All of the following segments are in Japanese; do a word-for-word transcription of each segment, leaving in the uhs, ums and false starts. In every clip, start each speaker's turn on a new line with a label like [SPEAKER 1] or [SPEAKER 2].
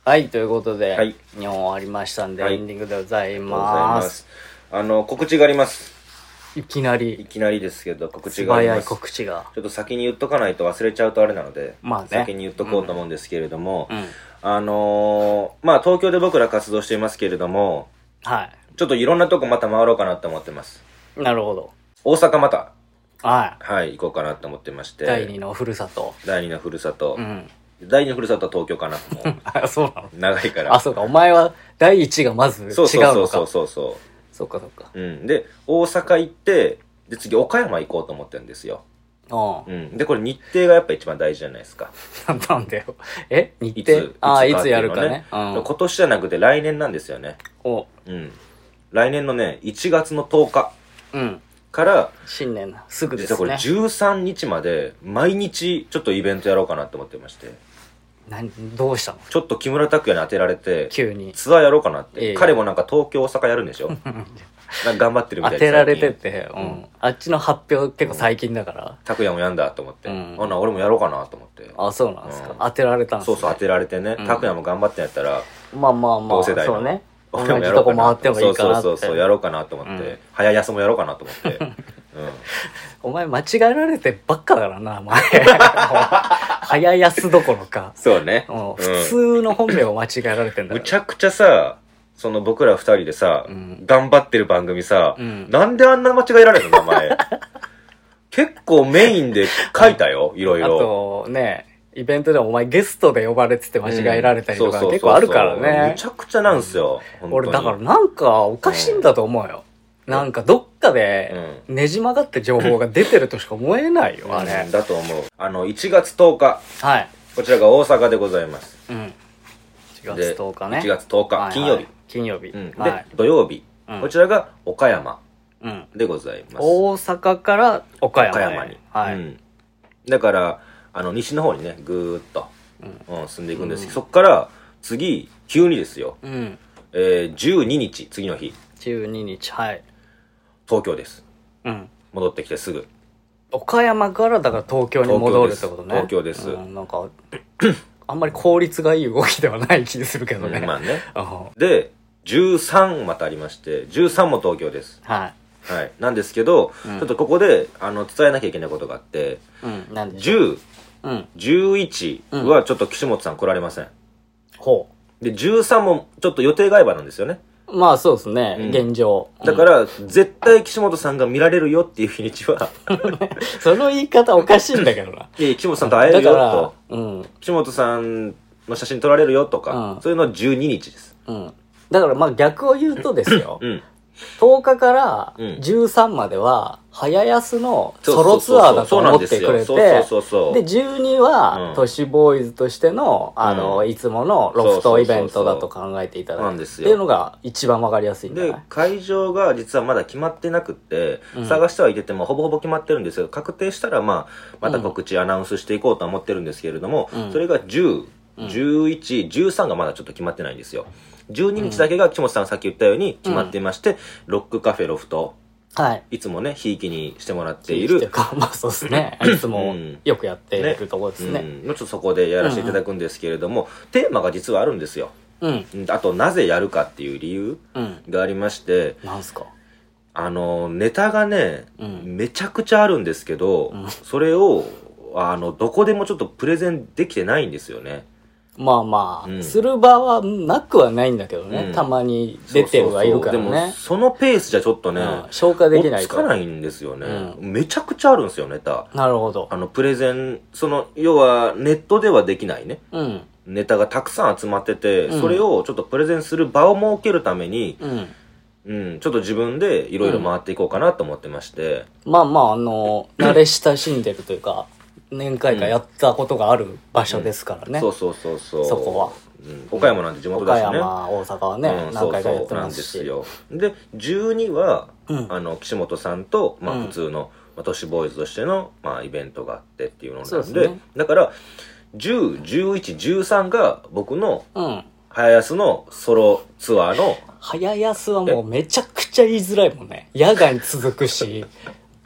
[SPEAKER 1] はい、ということで、
[SPEAKER 2] はい、
[SPEAKER 1] にほん終わりましたんで、はい、エンディングでございます。ありがとうございます。
[SPEAKER 2] あの、告知があります。
[SPEAKER 1] いきなり。
[SPEAKER 2] いきなりですけど、告知があります。
[SPEAKER 1] 素早い告知が。
[SPEAKER 2] ちょっと先に言っとかないと忘れちゃうとあれなので、
[SPEAKER 1] まあね、
[SPEAKER 2] 先に言っとこうと思うんですけれども、
[SPEAKER 1] うんうん、
[SPEAKER 2] あのー、まあ東京で僕ら活動していますけれども、
[SPEAKER 1] はい。
[SPEAKER 2] ちょっといろんなとこまた回ろうかなと思ってます。
[SPEAKER 1] なるほど。
[SPEAKER 2] 大阪また、
[SPEAKER 1] はい。
[SPEAKER 2] はい、行こうかなと思ってまして。
[SPEAKER 1] 第二のふるさと。
[SPEAKER 2] 第二のふるさと。
[SPEAKER 1] うん。
[SPEAKER 2] 第二のふるさとは東京かな。もう
[SPEAKER 1] あ、そうなの？
[SPEAKER 2] 長いから。
[SPEAKER 1] あ、そうか。お前は第一がまず違うのか。そう
[SPEAKER 2] そうそうそうそう。
[SPEAKER 1] そうかそうか。
[SPEAKER 2] うん。で、大阪行って、で、次岡山行こうと思ってるんですよ。
[SPEAKER 1] ああ。
[SPEAKER 2] うん。で、これ日程がやっぱ一番大事じゃないですか。
[SPEAKER 1] なんだよ。え日程いつ、ああ、いつやるかね。
[SPEAKER 2] うん、今年じゃなくて来年なんですよね。
[SPEAKER 1] お
[SPEAKER 2] うん。来年のね、いちがつのとおか。うん。から、
[SPEAKER 1] 新年すぐですね。
[SPEAKER 2] 実はこれじゅうさんにちまで毎日ちょっとイベントやろうかなって思ってまして。
[SPEAKER 1] 何どうしたの？
[SPEAKER 2] ちょっと木村拓哉に当てられて
[SPEAKER 1] 急に
[SPEAKER 2] ツアーやろうかなって、
[SPEAKER 1] ええ、
[SPEAKER 2] 彼もなんか東京大阪やるんでしょなんか頑張ってるみたいで
[SPEAKER 1] 当てられてて、うんうん、あっちの発表結構最近だから
[SPEAKER 2] 拓哉、うん、もやんだと思って、うん、あな俺もやろうかなと思って。
[SPEAKER 1] あそうなんですか、うん、当てられたんですね。
[SPEAKER 2] そうそう当てられてね、拓哉、うん、も頑張ってんやったら
[SPEAKER 1] まあまあまあ
[SPEAKER 2] 同世代の
[SPEAKER 1] そうね
[SPEAKER 2] 俺もやろうかな
[SPEAKER 1] 回ってもいいかなって
[SPEAKER 2] そうそうそうやろうかなと思って、うん、早安もやろうかなと思って、うん、
[SPEAKER 1] お前間違えられてばっかだからなお前早安どころか
[SPEAKER 2] そうね、
[SPEAKER 1] うん、普通の本名を間違えられてんだから
[SPEAKER 2] むちゃくちゃさその僕ら二人でさ、うん、頑張ってる番組さ、うん、なんであんな間違えられるの名前結構メインで書いたよいろいろ。
[SPEAKER 1] あとねイベントでもお前ゲストで呼ばれてて間違えられたりとか結構あるからね。
[SPEAKER 2] むちゃくちゃなんすよ。
[SPEAKER 1] うん、俺だからなんかおかしいんだと思うよ。うん、なんかどっかでねじ曲がった情報が出てるとしか思えないよ、うん、あれ、
[SPEAKER 2] うん。だと思う。あの、いちがつとおか。はい。こちらが大阪でございます。うん。い
[SPEAKER 1] ちがつとおかね。
[SPEAKER 2] いちがつとおか、はいはい、金曜日。
[SPEAKER 1] 金曜日。
[SPEAKER 2] うん。で、はい、土曜日、うん。こちらが岡山。うん。でございます。
[SPEAKER 1] 大阪から岡山、ね。岡山に。はい。うん。
[SPEAKER 2] だから、あの、西の方にね、ぐーっと。うん、進んでいくんですけど、うん、そっから次急にですよ、うんえー、じゅうににち次の日
[SPEAKER 1] じゅうににちはい
[SPEAKER 2] 東京です、うん、戻ってきてすぐ
[SPEAKER 1] 岡山からだから東京に戻るってことね。
[SPEAKER 2] 東京です、
[SPEAKER 1] うん、なんかあんまり効率がいい動きではない気するけどね、
[SPEAKER 2] うん、まあねでじゅうさんまたありましてじゅうさんも東京です。はいはいなんですけど、うん、ちょっとここであの伝えなきゃいけないことがあって、うん、なんでじゅううん、じゅういちはちょっと岸本さん来られません。ほう。で、じゅうさんもちょっと予定外場なんですよね。
[SPEAKER 1] まあそうですね、うん、現状。
[SPEAKER 2] だから、うん、絶対岸本さんが見られるよっていう日にちは。
[SPEAKER 1] その言い方おかしいんだけどな。
[SPEAKER 2] いや、岸本さんと会えるよと。うん、岸本さんの写真撮られるよとか、うん、そういうのはじゅうににちです。
[SPEAKER 1] うん。だからまあ逆を言うとですよ。うんとおかからじゅうさんまでは早安のソロツアーだと思ってくれてでじゅうには都市ボーイズとしてのあの、うん、いつものロフトイベントだと考えていただいてっていうのが一番わかりやすいんだよね。
[SPEAKER 2] で会場が実はまだ決まってなくって、うん、探してはいててもほぼほぼ決まってるんですけど確定したら、まあ、また告知、うん、アナウンスしていこうとは思ってるんですけれども、うん、それがじゅう、じゅういち、じゅうさんがまだちょっと決まってないんですよ。じゅうににちだけが岸本さんがさっき言ったように決まっていまして、うん、ロックカフェロフト、はい、いつもねひいきにしてもらっている
[SPEAKER 1] まあそうですねいつもよくやっているところですね、
[SPEAKER 2] うんうん、ちょっとそこでやらせていただくんですけれども、うんうん、テーマが実はあるんですよ、うん、あとなぜやるかっていう理由がありまして、
[SPEAKER 1] うん、なんすか
[SPEAKER 2] あのネタがね、うん、めちゃくちゃあるんですけど、うん、それをあのどこでもちょっとプレゼンできてないんですよね。
[SPEAKER 1] まあまあ、うん、する場はなくはないんだけどね、うん、たまに出てるはいるからね。そうそうそうでも
[SPEAKER 2] そのペースじゃちょっとね、うん、
[SPEAKER 1] 消化できない
[SPEAKER 2] と追いつかないんですよね、うん、めちゃくちゃあるんですよネタ。
[SPEAKER 1] なるほど。
[SPEAKER 2] あのプレゼンその要はネットではできないね、うん、ネタがたくさん集まってて、それをちょっとプレゼンする場を設けるために、うんうん、ちょっと自分でいろいろ回っていこうかなと思ってまして、
[SPEAKER 1] うん、まあまああの慣れ親しんでるというか何回かやったことがある場所ですからね、
[SPEAKER 2] うん、そうそうそうそう
[SPEAKER 1] そこは、
[SPEAKER 2] うん、岡山なんて地元だしね。
[SPEAKER 1] 岡山大阪はね、うん、何回かやってますし。
[SPEAKER 2] そうそうなんですよ。でじゅうには、うん、あの岸本さんと、まあ、普通の、まあ、都市ボーイズとしての、まあ、イベントがあってっていうのなんで、ね、だからじゅう、じゅういち、じゅうさんが僕の、うん、早安のソロツアーの
[SPEAKER 1] 早安はもうめちゃくちゃ言いづらいもんね。野外に続くし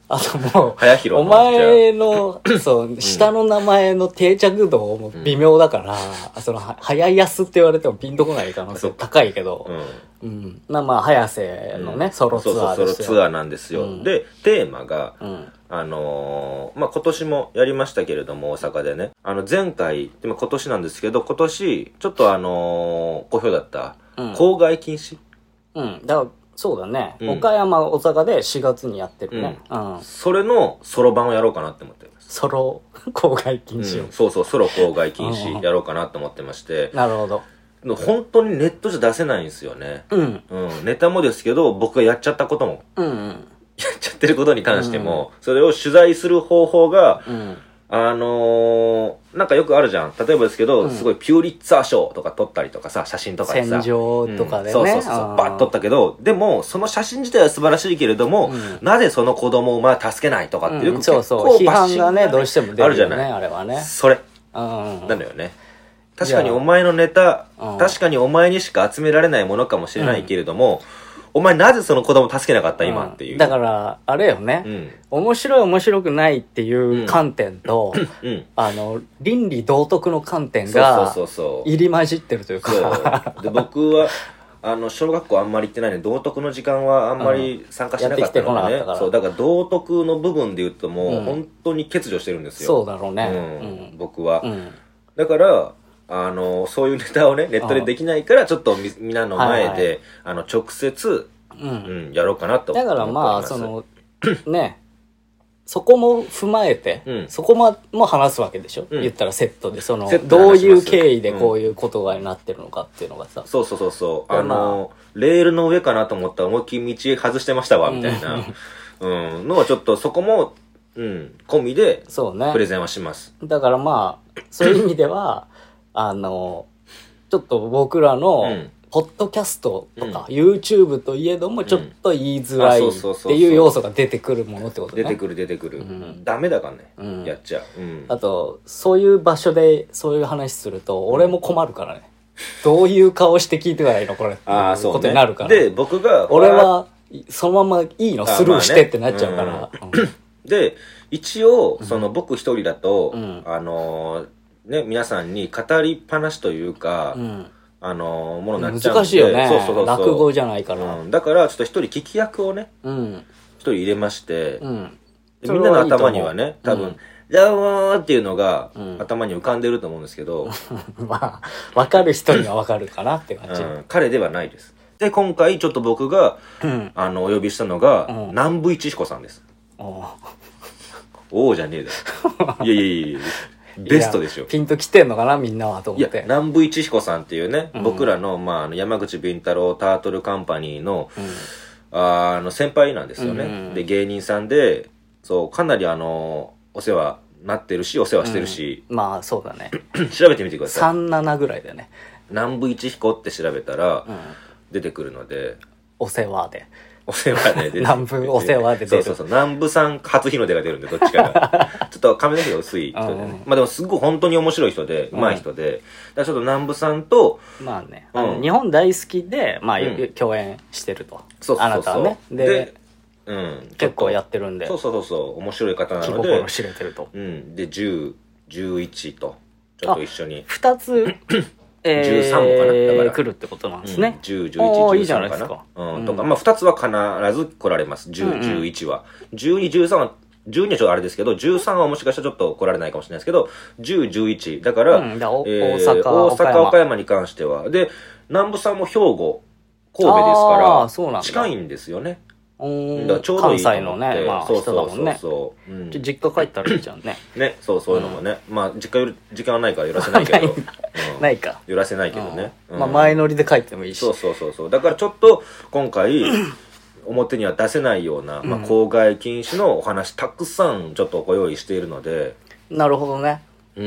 [SPEAKER 1] あともう、
[SPEAKER 2] 早弘
[SPEAKER 1] お前の、そう、下の名前の定着度も微妙だから、うん、その、早安って言われてもピンとこない可能性高いけど、うん。うん、まあまあ、早瀬のね、うん、ソロツアーですよ。
[SPEAKER 2] そうそう、ソロツアーなんですよ。うん、で、テーマが、うん、あのー、まあ今年もやりましたけれども、大阪でね、あの、前回、でも今年なんですけど、今年、ちょっとあのー、好評だった、うん、郊外禁止。
[SPEAKER 1] うん、だから、そうだね、うん、岡山、大阪でしがつにやってるね。うん。
[SPEAKER 2] うん、それのソロ版をやろうかなって思ってます。
[SPEAKER 1] ソロ郊外禁止を、
[SPEAKER 2] うん、そうそう、ソロ郊外禁止やろうかなと思ってまして。
[SPEAKER 1] なるほど。
[SPEAKER 2] 本当にネットじゃ出せないんですよね。うん。うん。ネタもですけど、僕がやっちゃったことも。うんうん。やっちゃってることに関しても、うん、それを取材する方法が、うん、あのー、なんかよくあるじゃん。例えばですけど、うん、すごいピューリッツァー賞とか撮ったりとかさ、写真とかでさ。
[SPEAKER 1] 戦場とかでね。
[SPEAKER 2] うん、そうそうそう、バッと撮ったけど、でも、その写真自体は素晴らしいけれども、うん、なぜその子供をまあ助けないとかっていう、うん、
[SPEAKER 1] そうそう、批判がね、どうしても出るよね、あるじゃない。あれはね。
[SPEAKER 2] それ。うん。なのよね。確かにお前のネタ、確かにお前にしか集められないものかもしれないけれども、うん、お前なぜその子供助けなかった、今っていう。
[SPEAKER 1] だから、あれよね、うん、面白い面白くないっていう観点と、うん、あの、倫理道徳の観点が入り混じってるというか。
[SPEAKER 2] そうで僕は、あの、小学校あんまり行ってないので、道徳の時間はあんまり参加しなかったのでね。そう、だから道徳の部分で言うともう、本当に欠如してるんですよ。
[SPEAKER 1] そうだろうね。
[SPEAKER 2] うん、僕は。だから、あの、そういうネタをね、ネットでできないから、ちょっとみ、みんなの前で、はいはい、あの、直接、うん、うん、やろうかなと思ってます。
[SPEAKER 1] だからまあ、その、ね、そこも踏まえて、うん、そこもも話すわけでしょ、うん、言ったらセットで、その、どういう経緯でこういうことがになってるのかっていうのがさ。
[SPEAKER 2] うん、そうそうそうそう。あの、レールの上かなと思ったら思いっきり道外してましたわ、みたいな、うん、のはちょっとそこも、うん、込みで、そうね。プレゼンはします。
[SPEAKER 1] だからまあ、そういう意味では、あの、ちょっと僕らの、ポッドキャストとか、うん、YouTube といえども、ちょっと言いづらいっていう要素が出てくるものってことね。
[SPEAKER 2] 出てくる出てくる。うん、ダメだからね、うん。やっちゃう、うん。
[SPEAKER 1] あと、そういう場所でそういう話すると、俺も困るからね。どういう顔して聞いてたらいいのこれ。ああ、そう、ね。ことになるから。
[SPEAKER 2] で、僕が、
[SPEAKER 1] 俺は、そのままいいのスルーしてってなっちゃうから。まあね
[SPEAKER 2] うん、で、一応、その僕一人だと、うん、あのー、ね、皆さんに語りっぱなしというか、うん、あのー、ものになっちゃうんで。
[SPEAKER 1] 難しいよね。そうそうそうそう。落語じゃないから。
[SPEAKER 2] うん、だから、ちょっと一人聞き役をね、一、うん、人入れまして、うん、でみんなの頭にはね、多分、じゃあもーっていうのが、うん、頭に浮かんでると思うんですけど。
[SPEAKER 1] まあ、わかる人にはわかるかなって感じ、うん。
[SPEAKER 2] 彼ではないです。で、今回ちょっと僕が、うん、あの、お呼びしたのが、うん、南部一彦さんです。おおじゃねえだ。いやいやいやいや。ベストでしょ。
[SPEAKER 1] ピンときてんのかなみんなはと思って。いや、
[SPEAKER 2] 南部一彦さんっていうね、うん、僕らの、まあ、あの山口敏太郎タートルカンパニーの、うん、あの、先輩なんですよね、うんうん。で、芸人さんで、そう、かなりあの、お世話なってるし、お世話してるし。
[SPEAKER 1] うん、まあ、そうだね。
[SPEAKER 2] 調べてみてください。
[SPEAKER 1] さんじゅうななぐらいだよね。
[SPEAKER 2] 南部一彦って調べたら、うん、出てくるので。
[SPEAKER 1] お世話で。
[SPEAKER 2] お世話で出て
[SPEAKER 1] 南部お世話で出る。
[SPEAKER 2] そうそうそう。南部さん初日の出が出るんで、どっちかが。ちょっと髪の毛が薄い人でね。うん、まあでもすごい本当に面白い人で、上手い人で。だからちょっと南部さんと、
[SPEAKER 1] まあね、うん、日本大好きで、まあ、うん、共演してると。そうそうそう。あなたはね。で、でうん、結構やってるんで。
[SPEAKER 2] そうそうそうそう。面白い方なので。
[SPEAKER 1] 気心知れてると。
[SPEAKER 2] うん。で、じゅう、じゅういちと、ちょっと一緒に。
[SPEAKER 1] 二つ。えー、じゅうさんもかなだから来るってことなんですね。
[SPEAKER 2] うん、じゅう、じゅういち、じゅうさんかな。いいじゃないですか。うん。とか、まあ、ふたつは必ず来られます。じゅう、うんうん、じゅういちは。じゅうに、じゅうさんは、じゅうにはちょっとあれですけど、じゅうさんはもしかしたらちょっと来られないかもしれないですけど、じゅう、じゅういち。だから、うん、だえー、大阪、大阪、岡山に関しては。で、南部さんも兵庫、神戸ですから、そうなん近いんですよね。
[SPEAKER 1] うんだちょうどいい関西のね、まあ、そうそうそうそう、うん、実家帰ったらいいじゃんね。
[SPEAKER 2] ね、そう、そういうのもね。うん、まあ、実家寄る時間はないから寄らせないけど。ない、
[SPEAKER 1] うん、ないか。
[SPEAKER 2] 寄らせないけどね。
[SPEAKER 1] うん、まあ、前乗りで帰ってもいいし。
[SPEAKER 2] そうそうそうそう。だからちょっと、今回、表には出せないような、まあ、公害禁止のお話、たくさんちょっとご用意しているので。
[SPEAKER 1] なるほどね。うん。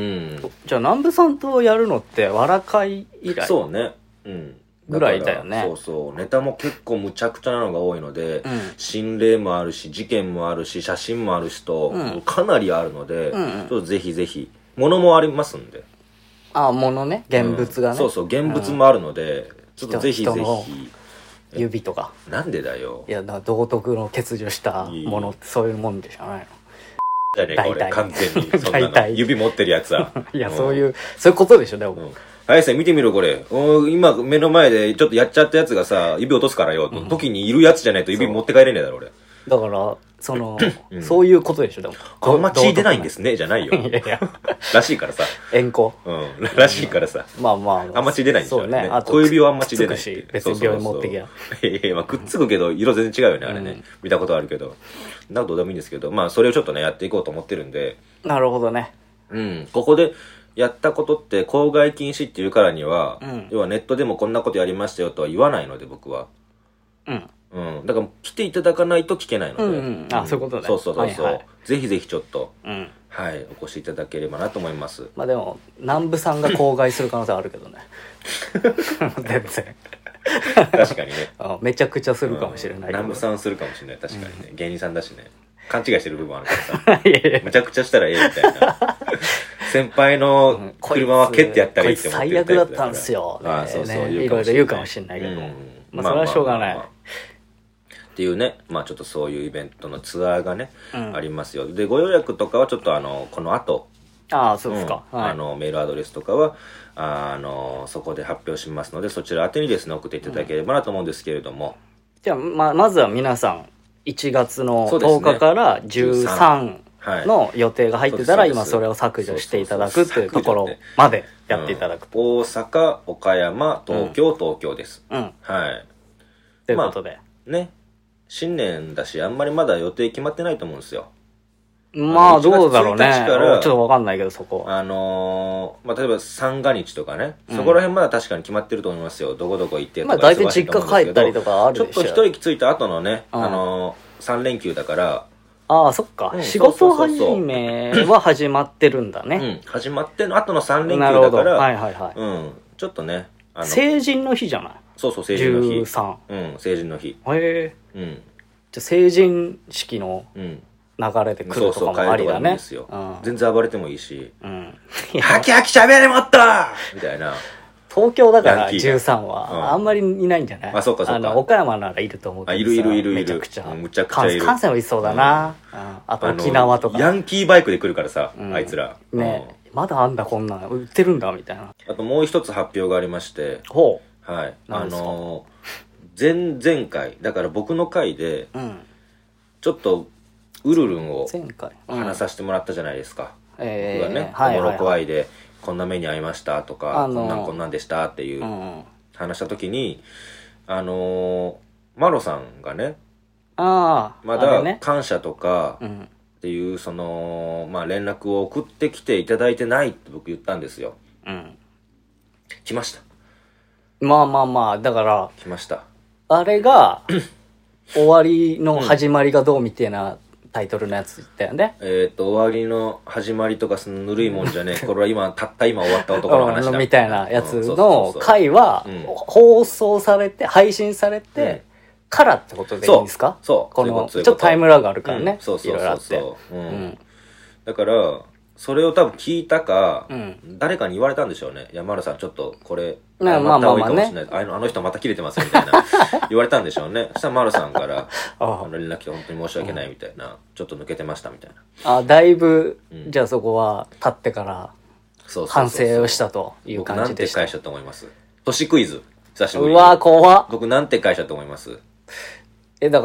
[SPEAKER 1] じゃあ、南部さんとやるのって、わらかい以来
[SPEAKER 2] そうね。うん。
[SPEAKER 1] ぐらいだよね。
[SPEAKER 2] そうそう。ネタも結構むちゃくちゃなのが多いので、うん、心霊もあるし、事件もあるし、写真もあるしと、うん、かなりあるので、うんうん、ちょっとぜひぜひ、物もありますんで。
[SPEAKER 1] ああ、物ね。現物がね、
[SPEAKER 2] うん。そうそう、現物もあるので、ちょっとぜひぜひ、
[SPEAKER 1] 指とか。
[SPEAKER 2] なんでだよ。
[SPEAKER 1] いや、だから道徳の欠如したものってそういうもんでしょないの。
[SPEAKER 2] じゃねえか俺完全にそんなの指持ってるやつは。
[SPEAKER 1] いや、そういうそういうことでしょでも。うん
[SPEAKER 2] はいさん見てみろこれ。今目の前でちょっとやっちゃったやつがさ指落とすからよ、うん、時にいるやつじゃないと指持って帰れねえだろ俺。
[SPEAKER 1] だからその、うん、そういうことでしょでも。
[SPEAKER 2] あんま血出ないんですねじゃないよ。いやいやらしいからさ。
[SPEAKER 1] 円弧。
[SPEAKER 2] うんらしいからさ。
[SPEAKER 1] うん、まあまあ。
[SPEAKER 2] あんま血出ないんですよね。あと小指はあんま血出ない。し
[SPEAKER 1] 別に病院持ってきゃ。
[SPEAKER 2] いやいやまあくっつくけど色全然違うよねあれね、うん、見たことあるけど。なんかどうでもいいんですけどまあそれをちょっとねやっていこうと思ってるんで。
[SPEAKER 1] なるほどね。
[SPEAKER 2] うんここで。やったことって公害禁止っていうからには、うん、要はネットでもこんなことやりましたよとは言わないので僕は。うん。うん。だから来ていただかないと聞けないので。うん、うん、
[SPEAKER 1] あ、そういうことね。
[SPEAKER 2] そうそうそうそう、はいはい。ぜひぜひちょっと、
[SPEAKER 1] うん、
[SPEAKER 2] はい、お越しいただければなと思います。
[SPEAKER 1] まあでも、南部さんが公害する可能性あるけどね。全然。
[SPEAKER 2] 確かにね。
[SPEAKER 1] めちゃくちゃするかもしれない、うん。
[SPEAKER 2] 南部さんするかもしれない。確かにね。うん、芸人さんだしね。勘違いしてる部分あるからさ。いやいやめちゃくちゃしたらええみたいな。先輩の車は蹴ってやったらいいって思ってるタイプだから。
[SPEAKER 1] 最悪だったんですよ、ね。
[SPEAKER 2] ああそうそう、ね、
[SPEAKER 1] いろいろ言うかもしれないけど、うん、まあそれはしょうがない、まあまあまあまあ、
[SPEAKER 2] っていうねまあちょっとそういうイベントのツアーがね、うん、ありますよ。でご予約とかはちょっとあのこの後
[SPEAKER 1] ああそうですか、
[SPEAKER 2] うんはい、あのメールアドレスとかはあのそこで発表しますのでそちら宛てにですね送っていただければなと思うんですけれども、
[SPEAKER 1] うん、じゃあ ま, まずは皆さんいちがつのとおかからじゅうさんの予定が入ってたら、はい、今それを削除していただくっていうところまでやっていただくと、
[SPEAKER 2] うん、大阪岡山東京、うん、東京です、
[SPEAKER 1] うん、
[SPEAKER 2] はい
[SPEAKER 1] ということで、
[SPEAKER 2] まあ、ね新年だしあんまりまだ予定決まってないと思うんですよ。
[SPEAKER 1] まあどうだろうね。ちょっとわかんないけどそこ
[SPEAKER 2] あのー、まあ例えば三が日とかね、うん、そこら辺まだ確かに決まってると思いますよ。どこどこ行ってとか。
[SPEAKER 1] まあ大体実家帰ったりとかあるでしょ。
[SPEAKER 2] ちょっと一息ついた後のね、うん、あのー、さん連休だから
[SPEAKER 1] ああそっか、うん、仕事始めは始まってるんだね。
[SPEAKER 2] うん始まっての後のさん連休だから
[SPEAKER 1] はいはいはい、
[SPEAKER 2] うん、ちょっとね
[SPEAKER 1] あの成人の日じゃない。
[SPEAKER 2] そうそう成人の日
[SPEAKER 1] じゅうさん
[SPEAKER 2] うん成人の日へ
[SPEAKER 1] え、
[SPEAKER 2] うん、
[SPEAKER 1] じゃあ成人式の流れで来るとかもありだね。
[SPEAKER 2] そうそう、うん、全然暴れてもいいし、
[SPEAKER 1] うん、
[SPEAKER 2] ハキハキ喋れもっとみたいな。
[SPEAKER 1] 東京だからじゅうさんはあんまりいないんじゃない、
[SPEAKER 2] うん、あそうかそうか。
[SPEAKER 1] あの岡山ならいると思うけどさ。
[SPEAKER 2] あいるいるいるいる。
[SPEAKER 1] めちゃくちゃ、
[SPEAKER 2] むちゃくちゃいる。
[SPEAKER 1] 関西はいそうだな、うんうん、あと沖縄とか
[SPEAKER 2] ヤンキーバイクで来るからさ、うん、あいつら
[SPEAKER 1] ね、うん、まだあんだこんなん売ってるんだみたいな。
[SPEAKER 2] あともう一つ発表がありまして、
[SPEAKER 1] ほ
[SPEAKER 2] うはいあのー、前々回だから僕の回で、うん、ちょっとウルルンを話させてもらったじゃないですか、うん、僕がね、
[SPEAKER 1] えー、
[SPEAKER 2] おもろこ愛でこんな目に遭いましたとか、あのー、こんなんこんなんでしたっていう話した時に、あのー、マロさんがね、
[SPEAKER 1] あ
[SPEAKER 2] まだ感謝とかっていうその、まあ、連絡を送ってきていただいてないって僕言ったんですよ。
[SPEAKER 1] うん。
[SPEAKER 2] 来ました。
[SPEAKER 1] まあまあまあ、だから、
[SPEAKER 2] 来ました。
[SPEAKER 1] あれが、終わりの始まりがどうみたいなタイトルのやつ言ったよね。
[SPEAKER 2] えっと、終わりの始まりとかそのぬるいもんじゃねえ。これは今、たった今終わった男の話だ。
[SPEAKER 1] みたいなやつの回は、放送されて、配信されて、からってことでいいんですか？
[SPEAKER 2] そう。
[SPEAKER 1] この、ちょっとタイムラグあるからね。
[SPEAKER 2] そうそうそうそう。
[SPEAKER 1] うん。
[SPEAKER 2] だから、それを多分聞いたか、誰かに言われたんでしょうね。山田さんちょっとこれ、
[SPEAKER 1] まあまあまあね。
[SPEAKER 2] あの人また切れてますみたいな言われたんでしょうね。そしたら丸さんからあの連絡来て本当に申し訳ないみたいな、ちょっと抜けてましたみたいな。
[SPEAKER 1] あ、だいぶ、じゃあそこは経ってから反省をしたという感じでした。
[SPEAKER 2] 僕なんて返したと思います？都市クイズ久しぶりに。
[SPEAKER 1] うわ怖っ。
[SPEAKER 2] 僕なんて返したと思います？
[SPEAKER 1] えだから、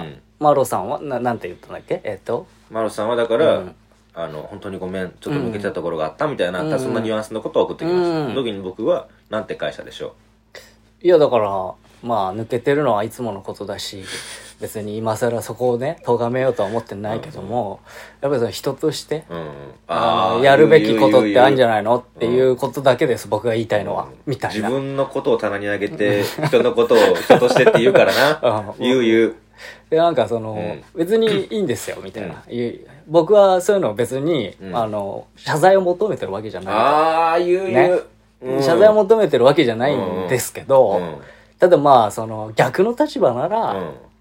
[SPEAKER 1] マロさんはななんて言ったんだっけ？えっと
[SPEAKER 2] マロさんはだから、あの本当にごめんちょっと抜けてたところがあったみたいな、うん、そんなニュアンスのことを送ってきました、うん、時に僕はなんて返したでしょ
[SPEAKER 1] う？いやだからまあ抜けてるのはいつものことだし別に今更そこをね咎めようとは思ってないけども、うん、やっぱりその人として、うん、ああやるべきことってあるんじゃないのっていうことだけです、僕が言いたいのは、うん、みたいな。
[SPEAKER 2] 自分のことを棚に上げて人のことを人としてって言うからな言う言う
[SPEAKER 1] でなんかその、うん、別にいいんですよみたいな、うん、僕はそういうのを別に、うん、あの謝罪を求めてるわけじゃない
[SPEAKER 2] ああ言う言う、
[SPEAKER 1] ねうん、謝罪を求めてるわけじゃないんですけど、うんうん、ただまあその逆の立場なら、うん、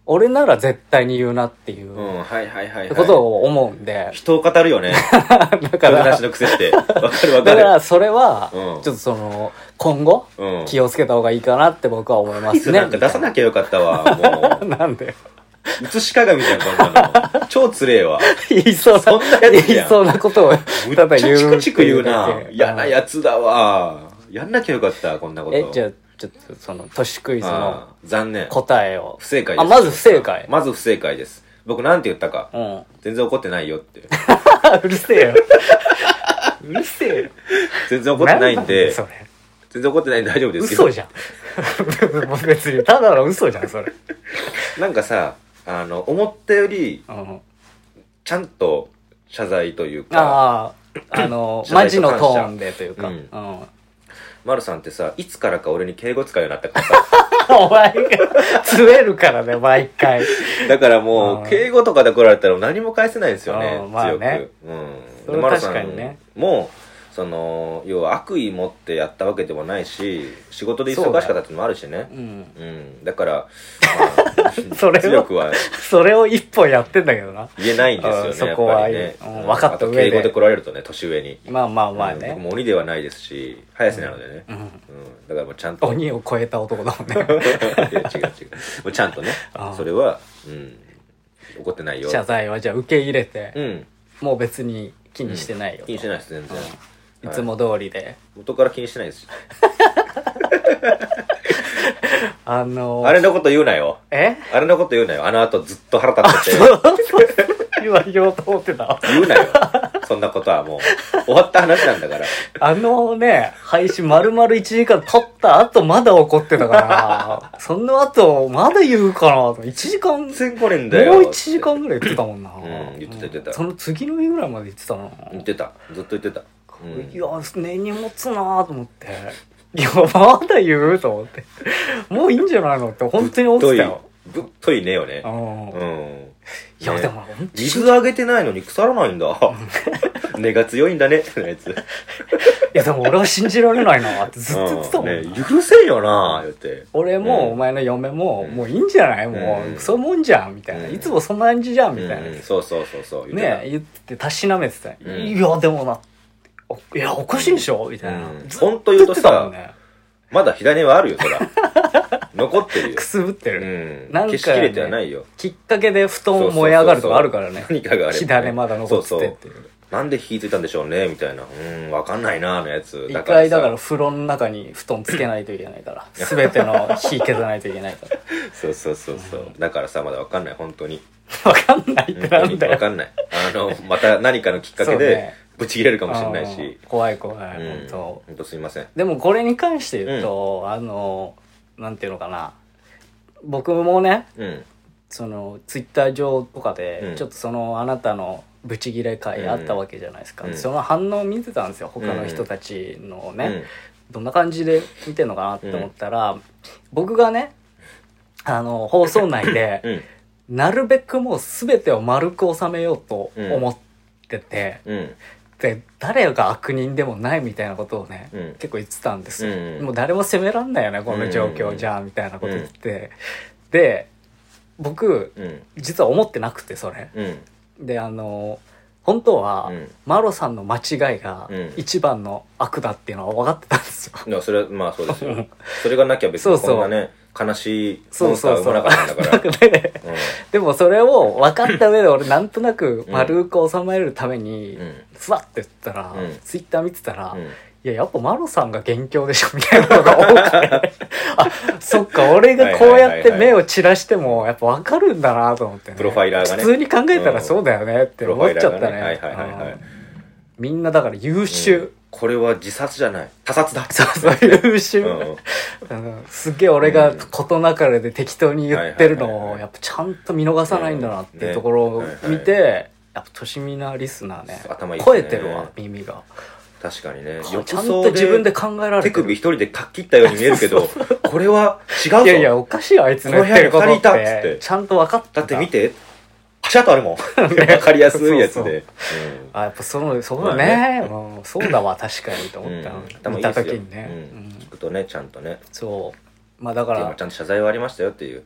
[SPEAKER 1] 俺なら絶対に言うなっていうことを思うんで、
[SPEAKER 2] 人を語るよねだから話の癖してわかるわかる。
[SPEAKER 1] だからそれはちょっとその今後気をつけた方がいいかなって僕は思いますね。
[SPEAKER 2] なんか出さなきゃよかったわもう
[SPEAKER 1] なんで
[SPEAKER 2] 写し鏡じゃんこんなの超つれえわ。
[SPEAKER 1] 言いそうな
[SPEAKER 2] そんなやつやん
[SPEAKER 1] 言いそうなことを
[SPEAKER 2] ただ言うチクチク言うな。嫌なやつだわ。やんなきゃよかったこんなこと。
[SPEAKER 1] えじゃあちょっとその都市クイズの
[SPEAKER 2] 残念
[SPEAKER 1] 答えを
[SPEAKER 2] 不正解です。
[SPEAKER 1] あまず不正解
[SPEAKER 2] まず不正解です。僕なんて言ったか、
[SPEAKER 1] うん、
[SPEAKER 2] 全然怒ってないよって
[SPEAKER 1] うるせえようるせえよ
[SPEAKER 2] 全然怒ってないんで
[SPEAKER 1] それ
[SPEAKER 2] 全然怒ってないんで大丈夫ですよ。
[SPEAKER 1] 嘘じゃん別にただの嘘じゃんそれ。
[SPEAKER 2] なんかさあの思ったより、うん、ちゃんと謝罪というか
[SPEAKER 1] あああのマジのトーンでというか、うん
[SPEAKER 2] うんマルさんってさいつからか俺に敬語使うようになったからさ
[SPEAKER 1] お前がつえるからね毎回
[SPEAKER 2] だからもう敬語とかで来られたら何も返せないんですよね
[SPEAKER 1] まあね
[SPEAKER 2] 強く、うん、
[SPEAKER 1] それ確かにね
[SPEAKER 2] もうその要は悪意持ってやったわけでもないし仕事で忙しかったっていうのもあるしねう、うんうん、だから、まあ、
[SPEAKER 1] それ
[SPEAKER 2] 強くは
[SPEAKER 1] それを一本やってんだけどな
[SPEAKER 2] 言えないんですよね
[SPEAKER 1] そこは
[SPEAKER 2] やっぱりね、
[SPEAKER 1] うん、分かった上で
[SPEAKER 2] 敬語で来られるとね年上に
[SPEAKER 1] まあまあまあね、
[SPEAKER 2] うん、僕も鬼ではないですし早瀬なのでね、うんうん、だからもうちゃんと
[SPEAKER 1] 鬼を超えた男だもんね
[SPEAKER 2] いや違う違うもうちゃんとねそれは、うん、怒ってないよ
[SPEAKER 1] 謝罪はじゃあ受け入れて、
[SPEAKER 2] うん、
[SPEAKER 1] もう別に気にしてないよ、
[SPEAKER 2] うん、気にしてないです全然、
[SPEAKER 1] うん、いつも通りで、はい、
[SPEAKER 2] 元から気にしてないです
[SPEAKER 1] あのー、
[SPEAKER 2] あれのこと言うなよ
[SPEAKER 1] え
[SPEAKER 2] あれのこと言うなよあの後ずっと腹立って
[SPEAKER 1] て言わ言おうと思ってた
[SPEAKER 2] 言うなよそんなことはもう終わった話なんだから
[SPEAKER 1] あのね配信丸々いちじかん撮った後まだ怒ってたからその後まだ言うかなといちじかん
[SPEAKER 2] 全然来れんだよ
[SPEAKER 1] もういちじかんぐらい言ってたもんな
[SPEAKER 2] うん言ってた言ってた
[SPEAKER 1] その次の日ぐらいまで言ってたな
[SPEAKER 2] 言ってたずっと言ってた、
[SPEAKER 1] うん、いや根に持つなと思っていやまだ言うと思ってもういいんじゃないのって本当に思ってたよ
[SPEAKER 2] ぶっといねよね。
[SPEAKER 1] うん。いや、
[SPEAKER 2] ね、
[SPEAKER 1] でも
[SPEAKER 2] 水あげてないのに腐らないんだ。根が強いんだねってやつ。い
[SPEAKER 1] やでも俺は信じられないなってずっと言ってたもんな、
[SPEAKER 2] うんね、許せんよな言って。
[SPEAKER 1] 俺も、うん、お前の嫁も、うん、もういいんじゃないもう、うん、そういうもんじゃんみたいな、うん、いつもそんな感じじゃんみたいな、
[SPEAKER 2] うん、そうそうそうそう
[SPEAKER 1] ね言ってたしなめてた、うん、いやでもないやおかしいでしょみたいな、うん、
[SPEAKER 2] ほんと言うとさ、ね、まだ火種はあるよそら残ってるよ
[SPEAKER 1] くすぶってる、
[SPEAKER 2] うん、なんか、ね、消しきれてはないよ
[SPEAKER 1] きっかけで布団燃え上がるとかあるからね
[SPEAKER 2] 何かがあれば、ね、
[SPEAKER 1] 火種まだ残っててっていう
[SPEAKER 2] そうそうなんで火ついたんでしょうねみたいなうんわかんないなのやつ
[SPEAKER 1] 一回だから風呂の中に布団つけないといけないから全ての火消さないといけないから
[SPEAKER 2] そうそうそうそう、うん、だからさまだわかんない本当に
[SPEAKER 1] わかんないってなんだよ
[SPEAKER 2] わかんないあのまた何かのきっかけでぶち切れるかもしれないし、ね、
[SPEAKER 1] 怖い怖い、うん、本当
[SPEAKER 2] 本当すいません
[SPEAKER 1] でもこれに関して言うと、うん、あのなんていうのかな僕もね、うん、そのツイッター上とかで、うん、ちょっとそのあなたのブチギレ会あったわけじゃないですか、うん、その反応を見てたんですよ他の人たちのね、うん、どんな感じで見てんのかなって思ったら、うん、僕がねあの放送内で、うん、なるべくもう全てを丸く収めようと思ってて、うん、で誰が悪人でもないみたいなことをね、うん、結構言ってたんですよ、うん、もう誰も責めらんないよねこの状況じゃんみたいなこと言って、うん、で僕、うん、実は思ってなくてそれ、うんであの本当は、うん、マロさんの間違いが一番の悪だっていうのは分かってたんですよ、
[SPEAKER 2] うん、いやそれはまあそうですよそれがなきゃ別にこんなねそうそう悲しいモンスター生まなかったんだから
[SPEAKER 1] そうそうそうで、うん、でもそれを分かった上で俺なんとなく丸く収めるためにふわって言ったら、うん、ツイッター見てたら、うんいややっぱマロさんが元凶でしょみたいなのが多くてあそっか俺がこうやって目を散らしてもやっぱ分かるんだなと思って、ね、
[SPEAKER 2] プロファイラーがね
[SPEAKER 1] 普通に考えたらそうだよねって思っちゃったねみんなだから優秀、うん、
[SPEAKER 2] これは自殺じゃない他殺だ
[SPEAKER 1] そうそう優秀、うん、すっげえ俺が事なかれで適当に言ってるのをやっぱちゃんと見逃さないんだなっていうところを見てやっぱとしみなリスナーね
[SPEAKER 2] 頭いいですね
[SPEAKER 1] 超えてるわ耳が
[SPEAKER 2] 確かにね
[SPEAKER 1] ちゃんと自分で考えられてる
[SPEAKER 2] 手首一人でかっきったように見えるけどこれは違うぞ
[SPEAKER 1] いやいやおかしいあいつの言ってることってちゃんと分かった
[SPEAKER 2] だって見て足跡あるもん分かりやすいやつでそうそう、うん、
[SPEAKER 1] あやっぱそのそうだね、まあねうん、そうだわ確かにと思った、うん、見た時にね、
[SPEAKER 2] うん、聞くとねちゃんとね
[SPEAKER 1] そうまあだから
[SPEAKER 2] ちゃんと謝罪はありましたよっていう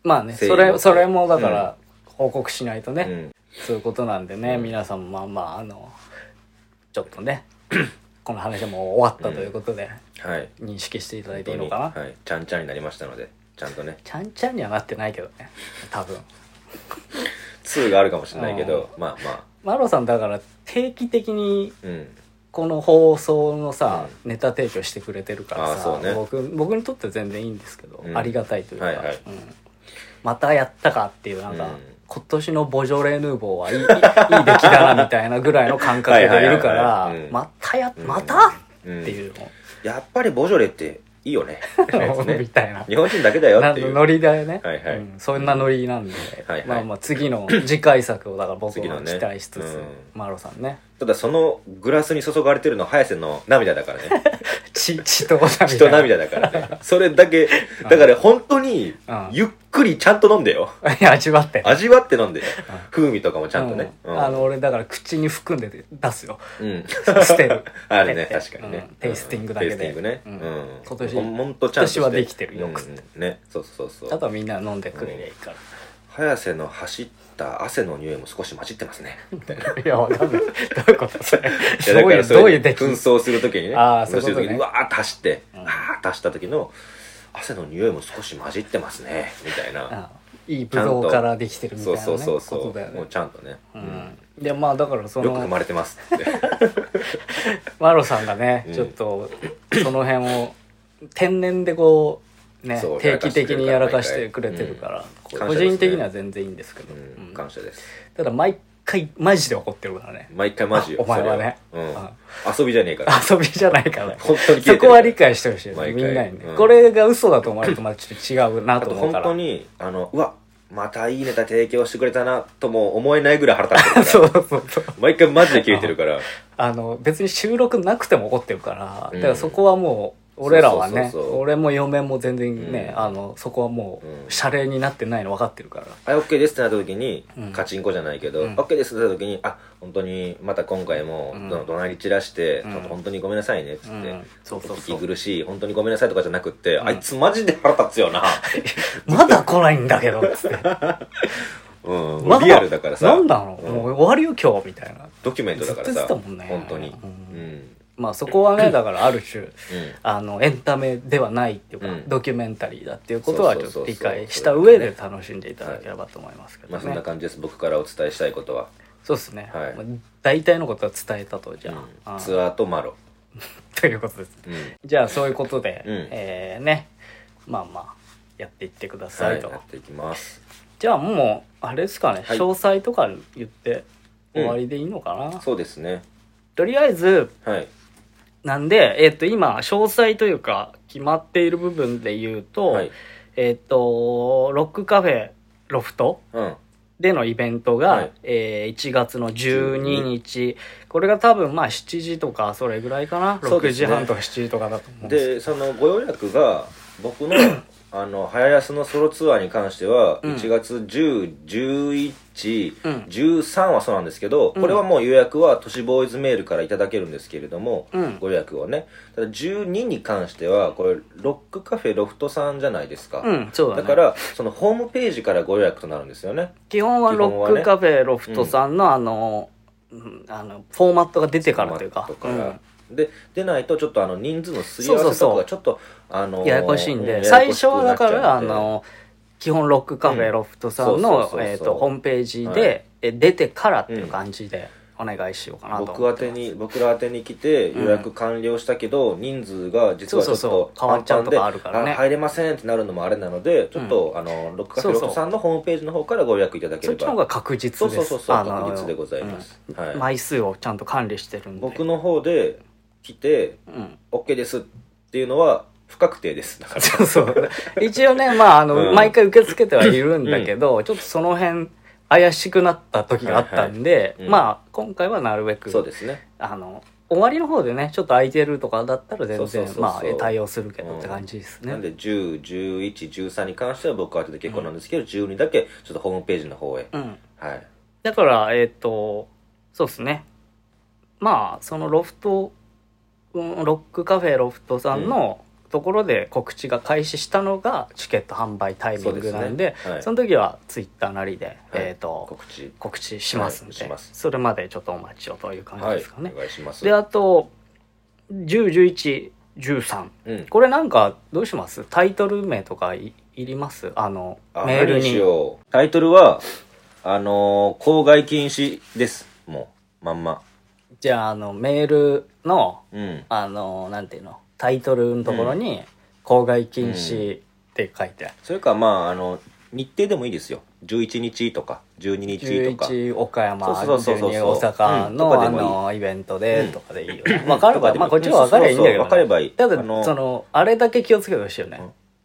[SPEAKER 1] まあね、それ、それもだから、報告しないとね、うん、そういうことなんでね、うん、皆さんもまあまあ、あの、ちょっとね、この話はもう終わったということで、うん、はい、認識していただいていいのかな。
[SPEAKER 2] はい、ちゃんちゃんになりましたので、ちゃんとね。
[SPEAKER 1] ちゃんちゃんにはなってないけどね、多分。
[SPEAKER 2] にがあるかもしれないけど、まあまあ。
[SPEAKER 1] マロさんだから定期的に、この放送のさ、うん、ネタ提供してくれてるからさ、ね、僕, 僕にとって全然いいんですけど、うん、ありがたいというか、はいはい、うん、またやったかっていうなんか、うん、今年のボジョレ・ヌーボーはいい, いい出来だなみたいなぐらいの感覚でいるからまたやまた、うん、っていうの
[SPEAKER 2] やっぱりボジョレっていいよね
[SPEAKER 1] ねみたいな
[SPEAKER 2] 日本人だけだよっていう
[SPEAKER 1] ノリだよね、はいはい、うん、そんなノリなんで、はいはい、まあまあ次の次回作をだから僕は期待しつつ、ね、うん、マロさんね
[SPEAKER 2] ただそのグラスに注がれてるの早瀬の涙だからね
[SPEAKER 1] 血, 血と涙
[SPEAKER 2] 血と涙だからねそれだけだから本当にゆっくりちゃんと飲んでよ
[SPEAKER 1] いや味わって
[SPEAKER 2] 味わって飲んでよ風味とかもちゃんとね、
[SPEAKER 1] うんうん、あの俺だから口に含んで出すよ、うん、捨てる
[SPEAKER 2] あるね確かにね、
[SPEAKER 1] うん、テイスティングだけで、うん、テイスティングね、うん、今年
[SPEAKER 2] 本当ちゃんとして
[SPEAKER 1] 今年はできてるよくって、
[SPEAKER 2] うん、ねそうそうそう
[SPEAKER 1] あとはみんな飲んでくれりゃいいから、
[SPEAKER 2] 早瀬の走った汗の匂いも少し混じってますね
[SPEAKER 1] いやわかんないどういうことそれ
[SPEAKER 2] いやだからそういう紛争するときにね
[SPEAKER 1] あそういうことね
[SPEAKER 2] うわーって走って、うん、あーって走った時の汗の匂いも少し混じってますねみたいなあ
[SPEAKER 1] いいブドウからできてるみたいな、ね、
[SPEAKER 2] そうそうそうそう、
[SPEAKER 1] ね、
[SPEAKER 2] もうちゃんとね、
[SPEAKER 1] うん、でまあだからその
[SPEAKER 2] よく生まれてますって
[SPEAKER 1] マロさんがね、うん、ちょっとその辺を天然でこうね定期的にやらかしてくれてるから、うん、個人的には全然いいんですけど、
[SPEAKER 2] うんうん、感謝です
[SPEAKER 1] ただ毎回マジで怒ってるからね
[SPEAKER 2] 毎回マジ
[SPEAKER 1] お前はね、
[SPEAKER 2] うん、遊びじゃねえから
[SPEAKER 1] 遊びじゃないから
[SPEAKER 2] 本当に
[SPEAKER 1] そこは理解してほしいみんなにね、うん、これが嘘だと思われるとまたちょっと違うなと思うから
[SPEAKER 2] あと本当にあのうわまたいいネタ提供してくれたなとも思えないぐらい腹立ってる
[SPEAKER 1] からそうそうそう
[SPEAKER 2] 毎回マジで切れてるから
[SPEAKER 1] あの別に収録なくても怒ってるから、うん、だからそこはもう俺らはねそうそうそうそう俺も嫁も全然ね、うん、あのそこはもう謝礼になってないの分かってるから
[SPEAKER 2] あ OK ですってなった時に、うん、カチンコじゃないけど、うん、OK ですってなった時にあ本当にまた今回もどどなり散らして、うん、本当にごめんなさいねっつって、うん、そうそうそう聞き苦しい本当にごめんなさいとかじゃなくって、うん、あいつマジで腹立つよな
[SPEAKER 1] まだ来ないんだけどっつって
[SPEAKER 2] うん、ま、リアルだからさ
[SPEAKER 1] なんだろう、うん、もう終わるよ今日みたいな
[SPEAKER 2] ドキュメントだからさずっと
[SPEAKER 1] 言ってたもんね
[SPEAKER 2] 本当に、
[SPEAKER 1] うんうんまあそこはねだからある種、うん、あのエンタメではないっていうか、うん、ドキュメンタリーだっていうことはちょっと理解した上で楽しんでいただければと思いますけどね、
[SPEAKER 2] まあそんな感じです僕からお伝えしたいことは
[SPEAKER 1] そうですね、はいまあ、大体のことは伝えたとじゃあ、
[SPEAKER 2] うん、ツアーとマロ
[SPEAKER 1] ということです、うん、じゃあそういうことで、うん、えー、ねまあまあやっていってくださいと、
[SPEAKER 2] はい、やっていきます
[SPEAKER 1] じゃあもうあれですかね、はい、詳細とか言って終わりでいいのかな、
[SPEAKER 2] うん、そうですね
[SPEAKER 1] とりあえず、
[SPEAKER 2] はい
[SPEAKER 1] なんで、えっと、今、詳細というか、決まっている部分で言うと、はい、えっと、ロックカフェロフトでのイベントが、はいえー、いちがつのじゅうににち、これが多分まあしちじとか、それぐらいかな、ろくじはんとかしちじとかだと思うんですけど。
[SPEAKER 2] で、そのご予約が、僕の、あの、早安のソロツアーに関しては、いちがつじゅう、じゅういち、うん、じゅうさんはそうなんですけど、これはもう予約は都市ボーイズメールからいただけるんですけれども、うん、ご予約をね。ただじゅうにに関しては、これ、ロックカフェロフトさんじゃないですか。
[SPEAKER 1] うん、そうだね。
[SPEAKER 2] だから、そのホームページからご予約となるんですよね。
[SPEAKER 1] 基本はロックカフェロフトさんの、ね、あの、あの、フォーマットが出てからというか。
[SPEAKER 2] ででないとちょっとあの人数のすり合わせとかちょっとあの
[SPEAKER 1] ややこしいんで、最初はだからあの基本ロックカフェロフトさんのホームページで出てからっていう感じでお願いしようかなと思ってます。
[SPEAKER 2] 僕宛に僕ら宛に来て予約完了したけど、うん、人数が実はちょっと
[SPEAKER 1] 変わっちゃうとかあるからね、
[SPEAKER 2] 入れませんってなるのもあれなのでちょっと、うん、あのロックカフェロフトさんのホームページの方からご予約いただければ
[SPEAKER 1] そっちの方が確実です。
[SPEAKER 2] そうそうそう確実でございます、
[SPEAKER 1] うんはい、枚数をちゃんと管理してるんで
[SPEAKER 2] 僕の方で来て、うん、OK ですっていうのは不確定ですだから
[SPEAKER 1] そうそう一応ねまああの、うん、毎回受け付けてはいるんだけど、うん、ちょっとその辺怪しくなった時があったんで、はいはいうん、まあ今回はなるべく
[SPEAKER 2] そうですね
[SPEAKER 1] あの終わりの方でねちょっと空いてるとかだったら全然まあ対応するけどって感じですね、
[SPEAKER 2] うん、なんでじゅう、じゅういち、じゅうさんに関しては僕は後で結構なんですけど、うん、じゅうにだけちょっとホームページの方へ、
[SPEAKER 1] うん
[SPEAKER 2] はい、
[SPEAKER 1] だからえっ、ー、とそうですねまあそのロフトロックカフェロフトさんのところで告知が開始したのがチケット販売タイミングなんで、 そ, で、ねはい、その時はツイッターなりで、はい、えーと告知、告知しますんで、はい、それまでちょっとお待ちをという感じですかね、
[SPEAKER 2] はい、お願いします。
[SPEAKER 1] であとじゅう、じゅういち、じゅうさん、うん、これなんかどうします？タイトル名とか い, いりますあのあメールに。
[SPEAKER 2] タイトルはあのー、公害禁止です。もうまんま。
[SPEAKER 1] じゃああのメールの、うん、あのなんていうのタイトルのところに、うん、公害禁止って書いて、うん、
[SPEAKER 2] それかまああの日程でもいいですよ。じゅういちにちとかじゅうににちとか
[SPEAKER 1] じゅういち岡山、じゅうに大阪の、うん、あのイベントでとかでいいよね。分かればまあこっちは分かればいいんだけど、ね、
[SPEAKER 2] 分かればいい。
[SPEAKER 1] ただそのあれだけ気をつけてほしいよね、うん、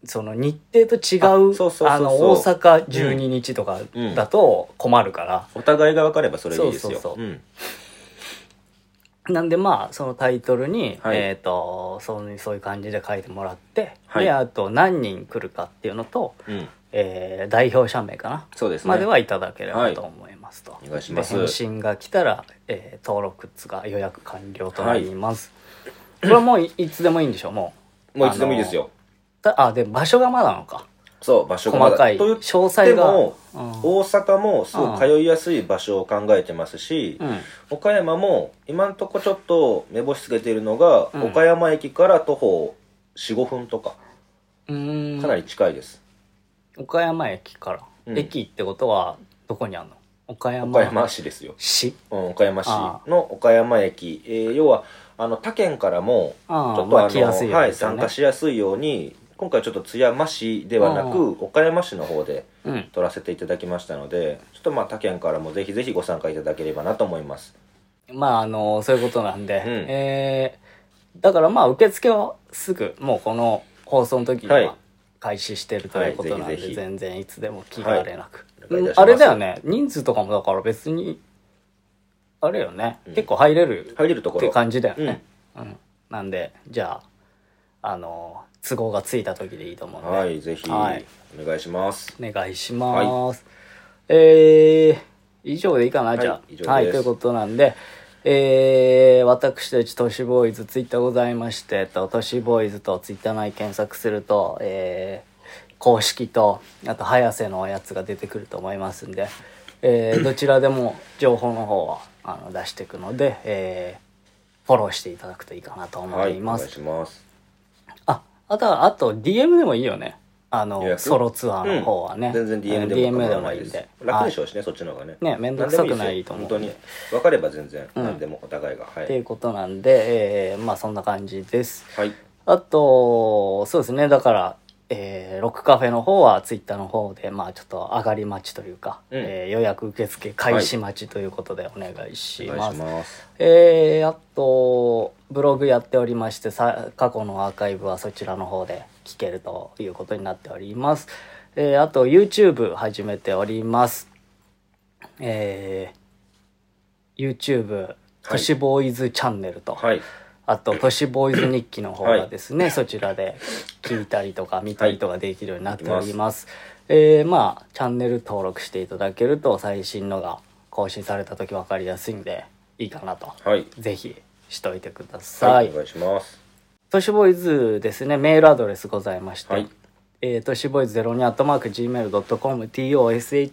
[SPEAKER 1] その日程と違うあの大阪じゅうににちとかだと困るから、
[SPEAKER 2] うん、お互いが分かればそれでいいですよ。そうそうそう、
[SPEAKER 1] うんなんでまあそのタイトルに、はい、えっ、ー、とそうそういう感じで書いてもらって、はい、であと何人来るかっていうのと、うんえー、代表者名かな、
[SPEAKER 2] そうですね、
[SPEAKER 1] まではいただければと思いますと、はい、
[SPEAKER 2] お願いします。
[SPEAKER 1] で返信が来たら、えー、登録が予約完了となります、はい、これはもう い, いつでもいいんでしょう。も
[SPEAKER 2] うもういつでもいいですよ。
[SPEAKER 1] あで場所がまだなのか。
[SPEAKER 2] そう場所がまだ
[SPEAKER 1] 細かい詳細が
[SPEAKER 2] も、うん、大阪もすごく通いやすい場所を考えてますし、うん、岡山も今んとこちょっと目星つけているのが、うん、岡山駅から徒歩 よん,ご 分とかうーんかなり近いです。
[SPEAKER 1] 岡山駅から、うん、駅ってことはどこにあるの？岡山
[SPEAKER 2] 岡山市ですよ。
[SPEAKER 1] 市、
[SPEAKER 2] うん、岡山市の岡山駅、えー、要はあの他県からもちょっとあの、まあ来やすいように、はい、参加しやすいように今回ちょっと津山市ではなく岡山市の方で撮らせていただきましたので、うん、ちょっとまあ他県からもぜひぜひご参加いただければなと思います。
[SPEAKER 1] まああのそういうことなんで、うんえー、だからまあ受付はすぐもうこの放送の時には開始してるということなんで、はいはい、ぜひぜひ全然いつでも気兼ねなく、はい、あれだよね人数とかもだから別にあれよね、うん、結構入れる
[SPEAKER 2] 入れるところ
[SPEAKER 1] って感じだよね、うんうん、なんでじゃああの都合がついた時でいいと思うんで、
[SPEAKER 2] はいぜひ、はい、お願いします。
[SPEAKER 1] お願いします、はい、えー、以上でいいかな、はい、じゃあ以上です、はい、ということなんで、えー、私たち都市ボーイズツイッターございましてと都市ボーイズとツイッター内検索すると、えー、公式とあと早瀬のやつが出てくると思いますんで、えー、どちらでも情報の方はあの出していくので、えー、フォローしていただくといいかなと思います。
[SPEAKER 2] はい、お願いします。
[SPEAKER 1] あと、あと ディーエム でもいいよね。あの、ソロツアーの方はね。
[SPEAKER 2] うん、全然 ディーエム でも
[SPEAKER 1] ディーエム でもいいんで。
[SPEAKER 2] 楽でしょうしね、そっちの方がね。
[SPEAKER 1] ね、めんどくさくないと思う。
[SPEAKER 2] 本当に。分かれば全然、何でもお互いが。はい。
[SPEAKER 1] っていうことなんで、えー、まあそんな感じです。
[SPEAKER 2] はい。
[SPEAKER 1] あと、そうですね、だから、えー、ロックカフェの方はツイッターの方で、まあちょっと上がり待ちというか、うんえー、予約受付開始待ちということでお願いします。はい、お願いします。えー、あと、ブログやっておりましてさ、過去のアーカイブはそちらの方で聞けるということになっております。えー、あと YouTube 始めております。えー、YouTube 都市ボーイズチャンネルと、
[SPEAKER 2] はい、
[SPEAKER 1] あと都市ボーイズ日記の方がですね、はい、そちらで聞いたりとか見たりとかできるようになっております。はい、えー、まあチャンネル登録していただけると最新のが更新された時分かりやすいんでいいかなと、
[SPEAKER 2] はい、
[SPEAKER 1] ぜひしといてください。
[SPEAKER 2] はい、お願いします。
[SPEAKER 1] 都市ボーイズですね、メールアドレスございまして、はい、えー、都市ボーイズゼロにアットマーク ジーメールドットコム トシ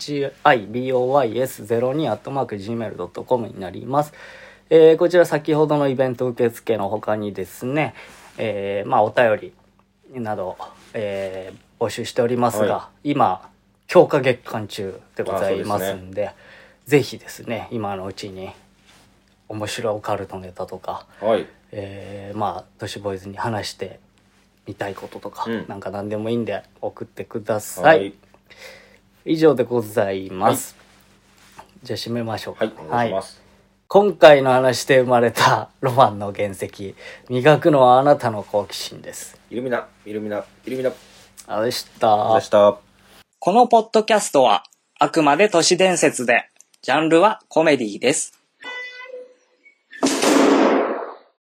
[SPEAKER 1] ボイスゼロにアットマーク ジーメールドットコム になります。えー、こちら先ほどのイベント受付の他にですね、えー、まあお便りなど、えー、募集しておりますが、はい、今強化月間中でございますんで、ね、ぜひですね今のうちに面白いオカルトネタとか、
[SPEAKER 2] はい、
[SPEAKER 1] えー、まあ都市ボーイズに話してみたいこととか、うん、なんか何でもいいんで送ってください。はい、以上でございます。はい、じゃあ締めましょうか。
[SPEAKER 2] はい、お願いします。はい、
[SPEAKER 1] 今回の話で生まれたロマンの原石、磨くのはあなたの好奇心です。
[SPEAKER 2] イルミナ、イルミナ、イルミナ。
[SPEAKER 1] あでした。
[SPEAKER 2] あでした。
[SPEAKER 1] このポッドキャストはあくまで都市伝説で、ジャンルはコメディです。